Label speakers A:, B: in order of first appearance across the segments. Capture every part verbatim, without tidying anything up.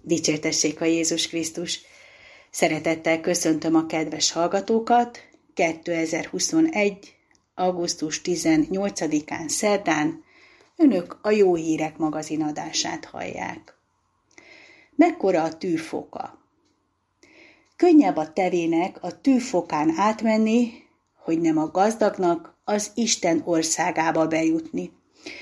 A: Dicsértessék a Jézus Krisztus! Szeretettel köszöntöm a kedves hallgatókat. kétezer-huszonegy. augusztus tizennyolcadikán szerdán önök a Jó Hírek magazin adását hallják. Mekkora a tűfoka? Könnyebb a tevének a tűfokán átmenni, hogy nem a gazdagnak az Isten országába bejutni.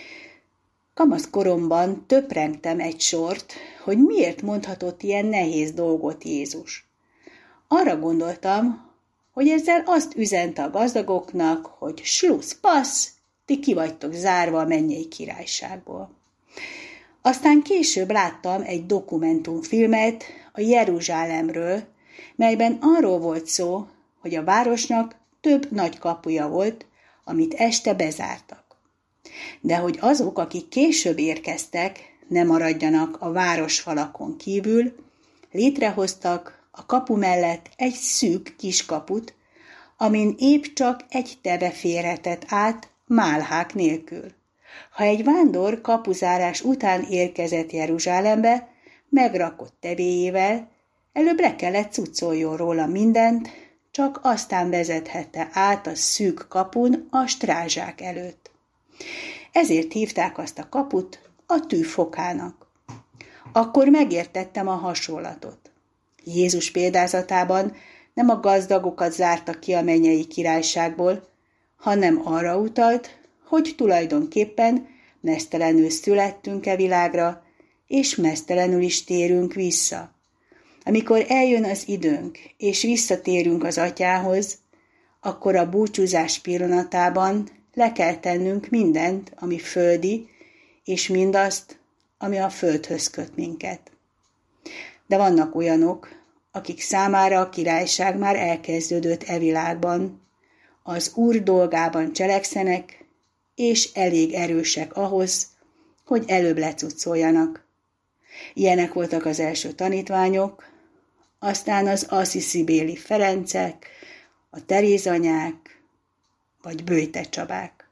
A: Kamaszkoromban töprengtem egy sort, hogy miért mondhatott ilyen nehéz dolgot Jézus. Arra gondoltam, hogy ezzel azt üzente a gazdagoknak, hogy slusz, passz, ti ki vagytok zárva a mennyei királyságból. Aztán később láttam egy dokumentumfilmet a Jeruzsálemről, melyben arról volt szó, hogy a városnak több nagy kapuja volt, amit este bezártak. De hogy azok, akik később érkeztek, ne maradjanak a városfalakon kívül, létrehoztak a kapu mellett egy szűk kiskaput, amin épp csak egy tebe férhetett át málhák nélkül. Ha egy vándor kapuzárás után érkezett Jeruzsálembe, megrakott tebéjével, előbb le kellett cuccoljon róla mindent, csak aztán vezethette át a szűk kapun a strázsák előtt. Ezért hívták azt a kaput a tűfokának. Akkor megértettem a hasonlatot. Jézus példázatában nem a gazdagokat zárta ki a mennyei királyságból, hanem arra utalt, hogy tulajdonképpen meztelenül születtünk e világra, és meztelenül is térünk vissza. Amikor eljön az időnk, és visszatérünk az Atyához, akkor a búcsúzás pillanatában le kell tennünk mindent, ami földi, és mindazt, ami a földhöz köt minket. De vannak olyanok, akik számára a királyság már elkezdődött e világban, az Úr dolgában cselekszenek, és elég erősek ahhoz, hogy előbb lecuccoljanak. Ilyenek voltak az első tanítványok, aztán az assziszibéli Ferencek, a Terézanyák, vagy Böjte Csabák.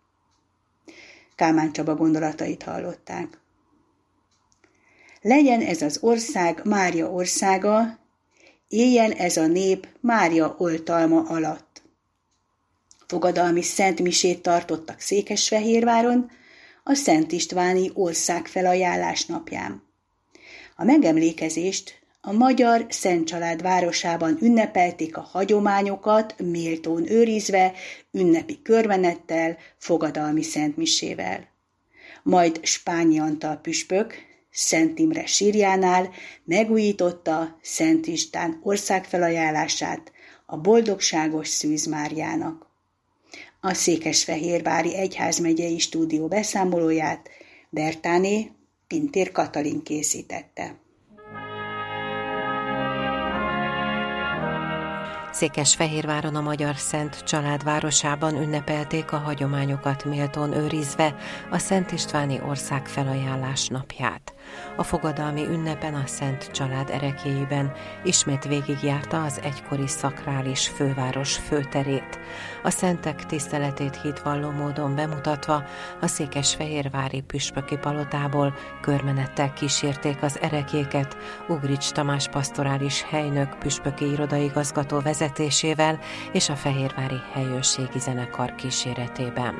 A: Kálmán Csaba gondolatait hallották. Legyen ez az ország Mária országa, éljen ez a nép Mária oltalma alatt. Fogadalmi szentmisét tartottak Székesfehérváron, a Szent Istváni országfelajánlás napján. A megemlékezést a magyar Szentcsalád városában ünnepelték a hagyományokat méltón őrizve, ünnepi körmenettel, fogadalmi szentmisével. Majd Spányi Antal püspök Szent Imre sírjánál megújította Szent István országfelajánlását a boldogságos Szűz Máriának. A Székesfehérvári Egyházmegyei Stúdió beszámolóját Bertáné Pintér Katalin készítette.
B: Székesfehérváron a Magyar Szent Család városában ünnepelték a hagyományokat méltón őrizve a Szent Istváni országfelajánlás napját. A fogadalmi ünnepen a Szent Család ereklyéiben ismét végigjárta az egykori szakrális főváros főterét. A szentek tiszteletét hitvalló módon bemutatva a székesfehérvári püspöki palotából körmenettel kísérték az ereklyéket Ugrics Tamás pastorális helynök püspöki irodaigazgató vezetésével és a Fehérvári Helyőrségi Zenekar kíséretében.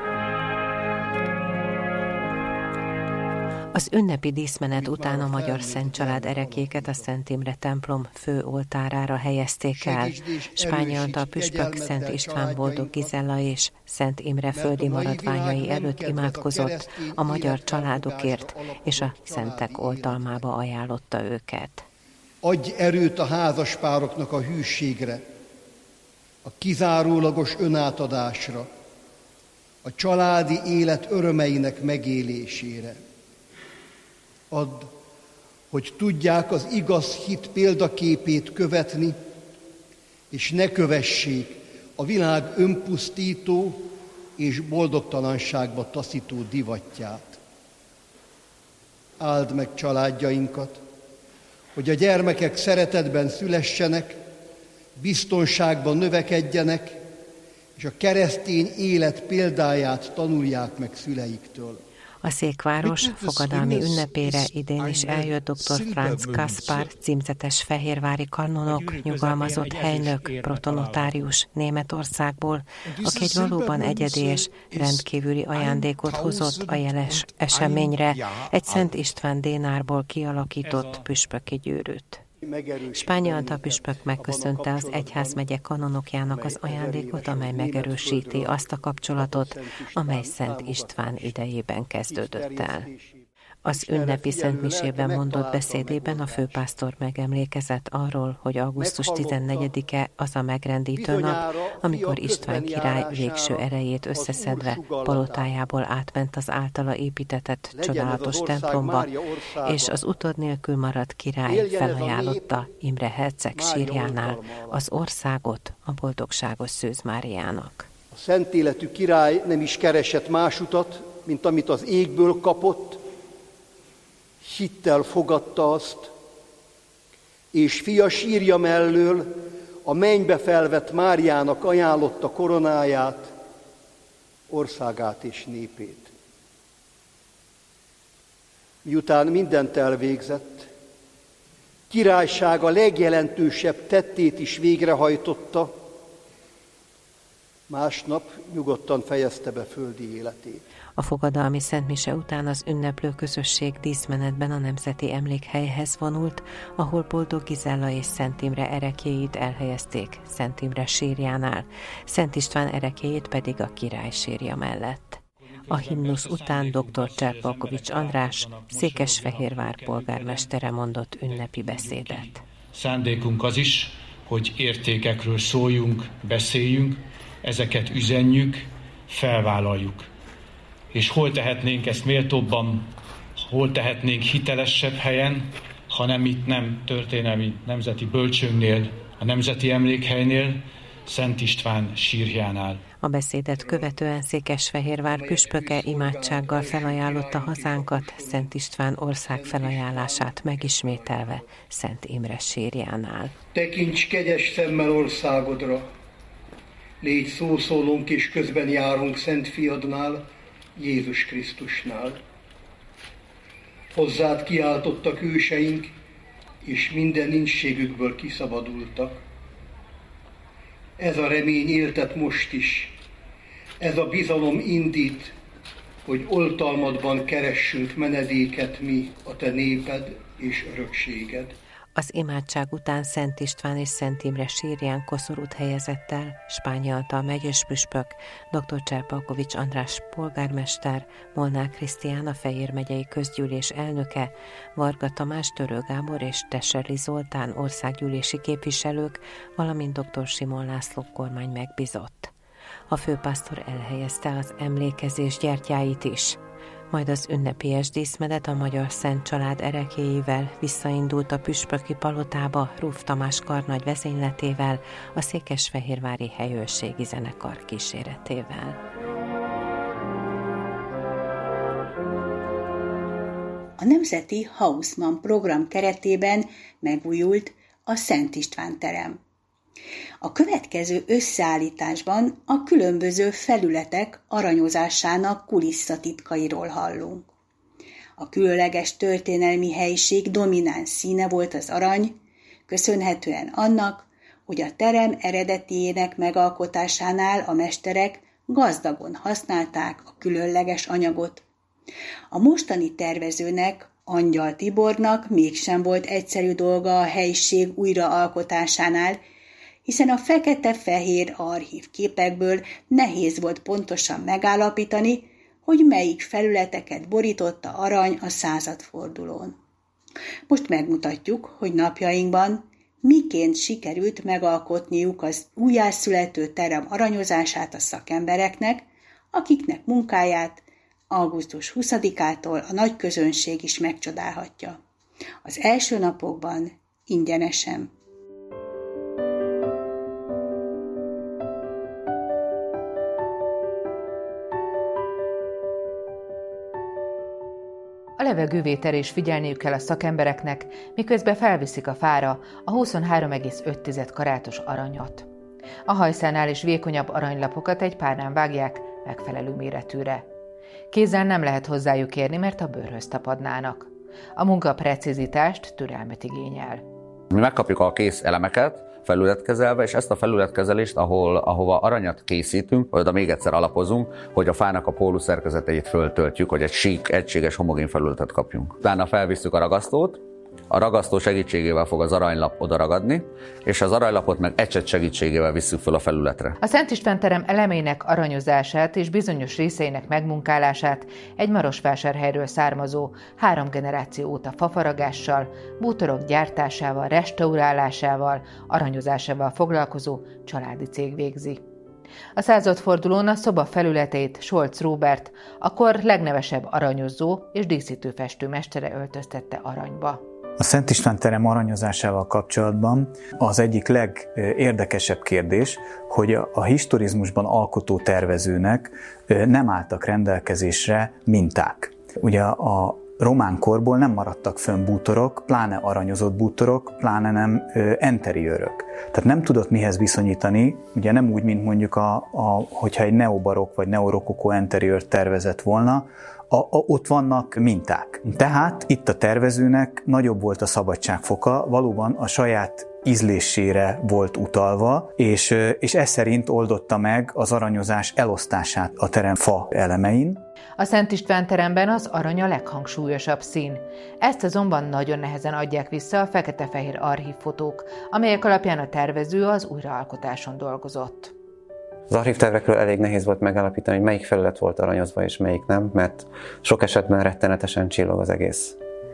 B: Az ünnepi díszmenet után a Magyar Szent Család ereklyéket a Szent Imre templom fő oltárára helyezték el. Spányi Antal püspök Szent István Boldog Gizella és Szent Imre földi maradványai előtt imádkozott a magyar családokért, és a szentek oltalmába ajánlotta őket.
C: Adj erőt a házaspároknak a hűségre, a kizárólagos önátadásra, a családi élet örömeinek megélésére. Add, hogy tudják az igaz hit példaképét követni, és ne kövessék a világ önpusztító és boldogtalanságba taszító divatját. Áld meg családjainkat, hogy a gyermekek szeretetben szülessenek, biztonságban növekedjenek, és a keresztény élet példáját tanulják meg szüleiktől.
B: A székváros fogadalmi ünnepére idén is eljött doktor Franz Kaspar, címzetes fehérvári kanonok, nyugalmazott helynök, protonotárius Németországból, aki egy valóban egyedi és rendkívüli ajándékot hozott a jeles eseményre, egy Szent István dénárból kialakított püspöki gyűrűt. Spányi Antal püspök megköszönte az egyházmegye kanonokjának az ajándékot, amely megerősíti azt a kapcsolatot, amely Szent István idejében kezdődött el. Az ünnepi szentmisében mondott beszédében a főpásztor megemlékezett arról, hogy augusztus tizennegyedike az a megrendítő nap, amikor István király végső erejét összeszedve palotájából átment az általa építetett csodálatos templomba, és az utód nélkül maradt király felajánlotta Imre herceg sírjánál az országot a boldogságos Szűz Máriának.
C: A szent életű király nem is keresett más utat, mint amit az égből kapott, hittel fogadta azt, és fia sírja mellől a mennybe felvett Máriának ajánlotta koronáját, országát és népét. Miután mindent elvégzett, királysága legjelentősebb tettét is végrehajtotta, másnap nyugodtan fejezte be földi életét.
B: A fogadalmi szentmise után az ünneplő közösség díszmenetben a Nemzeti Emlékhelyhez vonult, ahol Boldog Gizella és Szent Imre ereklyéit elhelyezték Szent Imre sírjánál, Szent István ereklyéit pedig a király sírja mellett. A himnusz után dr. Cserpalkovics András, Székesfehérvár polgármestere mondott ünnepi beszédet.
D: Szándékunk az is, hogy értékekről szóljunk, beszéljünk, ezeket üzenjük, felvállaljuk. És hol tehetnénk ezt méltóbban, hol tehetnénk hitelesebb helyen, hanem itt nem történelmi nemzeti bölcsőnknél, a Nemzeti Emlékhelynél, Szent István sírjánál.
B: A beszédet követően Székesfehérvár püspöke imádsággal felajánlotta hazánkat, Szent István ország felajánlását megismételve Szent Imre sírjánál.
E: Tekints kegyes szemmel országodra, légy szószólónk és közben járunk Szent Fiadnál, Jézus Krisztusnál. Hozzád kiáltottak őseink, és minden nincsségükből kiszabadultak. Ez a remény éltet most is, ez a bizalom indít, hogy oltalmadban keressünk menedéket mi, a te néped és örökséged.
B: Az imádság után Szent István és Szent Imre sírján koszorút helyezett el Spányi Antal megyés püspök, dr. Cserpalkovics András polgármester, Molnár Krisztián a Fejér megyei közgyűlés elnöke, Varga Tamás, Törő Gábor és Tesserli Zoltán országgyűlési képviselők, valamint dr. Simon László kormány megbízott. A főpásztor elhelyezte az emlékezés gyertyáit is. Majd az ünnepélyes díszmenet a Magyar Szent Család ereklyéivel visszaindult a püspöki palotába Ruf Tamás karnagy vezényletével, a Székesfehérvári Helyőrségi Zenekar kíséretével.
A: A Nemzeti Haussmann program keretében megújult a Szent István terem. A következő összeállításban a különböző felületek aranyozásának kulisszatitkairól hallunk. A különleges történelmi helység domináns színe volt az arany, köszönhetően annak, hogy a terem eredetiének megalkotásánál a mesterek gazdagon használták a különleges anyagot. A mostani tervezőnek, Angyal Tibornak mégsem volt egyszerű dolga a helység újraalkotásánál, hiszen a fekete-fehér archív képekből nehéz volt pontosan megállapítani, hogy melyik felületeket borította arany a századfordulón. Most megmutatjuk, hogy napjainkban miként sikerült megalkotniuk az újjászülető terem aranyozását a szakembereknek, akiknek munkáját augusztus huszadikától a nagy közönség is megcsodálhatja. Az első napokban ingyenesen.
F: A levegővételre is figyelniük kell a szakembereknek, miközben felviszik a fára a huszonhárom egész öt karátos aranyat. A hajszánál is vékonyabb aranylapokat egy párnán vágják megfelelő méretűre. Kézzel nem lehet hozzájuk érni, mert a bőrhöz tapadnának. A munka precizitást, türelmet igényel.
G: Mi megkapjuk a kész elemeket, felületkezelve, és ezt a felületkezelést, ahol, ahova aranyat készítünk, oda még egyszer alapozunk, hogy a fának a pólus szerkezeteit föltöltjük, hogy egy sík, egységes, homogén felületet kapjunk. Utána felvisszük a ragasztót, a ragasztó segítségével fog az aranylap oda ragadni, és az aranylapot meg ecset segítségével visszük föl a felületre.
F: A Szent István terem elemének aranyozását és bizonyos részeinek megmunkálását egy Marosvásárhelyről származó három generáció óta fafaragással, bútorok gyártásával, restaurálásával, aranyozásával foglalkozó családi cég végzi. A századfordulón a szoba felületét Scholz Róbert, a kor legnevesebb aranyozó és díszítő festőmestere öltöztette aranyba.
H: A Szent István terem aranyozásával kapcsolatban az egyik legérdekesebb kérdés, hogy a historizmusban alkotó tervezőnek nem álltak rendelkezésre minták. Ugye a román korból nem maradtak fönn bútorok, pláne aranyozott bútorok, pláne nem enteriőrök. Tehát nem tudott mihez viszonyítani, ugye nem úgy, mint mondjuk, a, a, hogyha egy neobarokk vagy neorokokó enteriőrt tervezett volna, A, a, ott vannak minták. Tehát itt a tervezőnek nagyobb volt a szabadságfoka, valóban a saját ízlésére volt utalva, és, és ez szerint oldotta meg az aranyozás elosztását a terem fa elemein.
F: A Szent István teremben az arany a leghangsúlyosabb szín. Ezt azonban nagyon nehezen adják vissza a fekete-fehér archívfotók, amelyek alapján a tervező az újraalkotáson dolgozott.
I: Az archívtervekről elég nehéz volt megállapítani, hogy melyik felület volt aranyozva és melyik nem, mert sok esetben rettenetesen csillog az egész.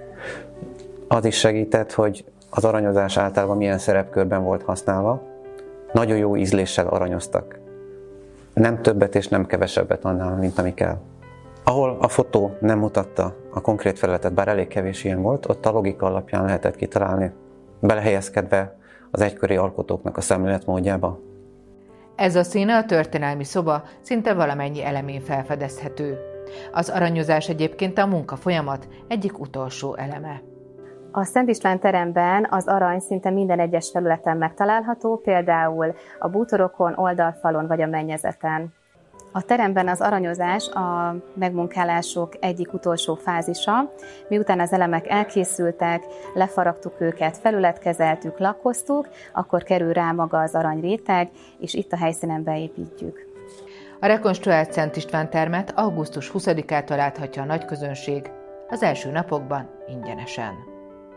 I: Az is segített, hogy az aranyozás általában milyen szerepkörben volt használva. Nagyon jó ízléssel aranyoztak. Nem többet és nem kevesebbet annál, mint ami kell. Ahol a fotó nem mutatta a konkrét felületet, bár elég kevés ilyen volt, ott a logika alapján lehetett kitalálni, belehelyezkedve az egykori alkotóknak a szemléletmódjába.
F: Ez a színe a történelmi szoba szinte valamennyi elemén felfedezhető. Az aranyozás egyébként a munkafolyamat egyik utolsó eleme.
J: A Szent István teremben az arany szinte minden egyes felületen megtalálható, például a bútorokon, oldalfalon vagy a mennyezeten. A teremben az aranyozás a megmunkálások egyik utolsó fázisa. Miután az elemek elkészültek, lefaragtuk őket, felületkezeltük, lakkoztuk, akkor kerül rá maga az aranyréteg, és itt a helyszínen beépítjük.
F: A rekonstruált Szent István termet augusztus huszadikától láthatja a nagyközönség, az első napokban ingyenesen.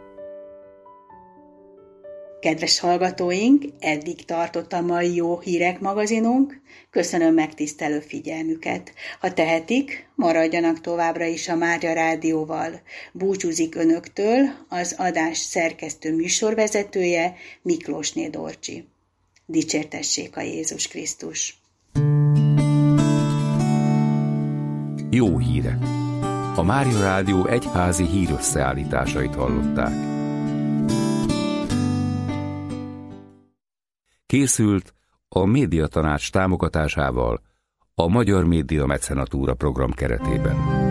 A: Kedves hallgatóink, eddig tartott a mai Jó Hírek magazinunk. Köszönöm megtisztelő figyelmüket. Ha tehetik, maradjanak továbbra is a Mária Rádióval. Búcsúzik önöktől az adás szerkesztő műsorvezetője, Miklósné Dorcsi. Dicsértessék a Jézus Krisztus!
K: Jó hírek! A Mária Rádió egyházi hírösszeállításait hallották. Készült a Médiatanács támogatásával a Magyar Média Mecenatúra program keretében.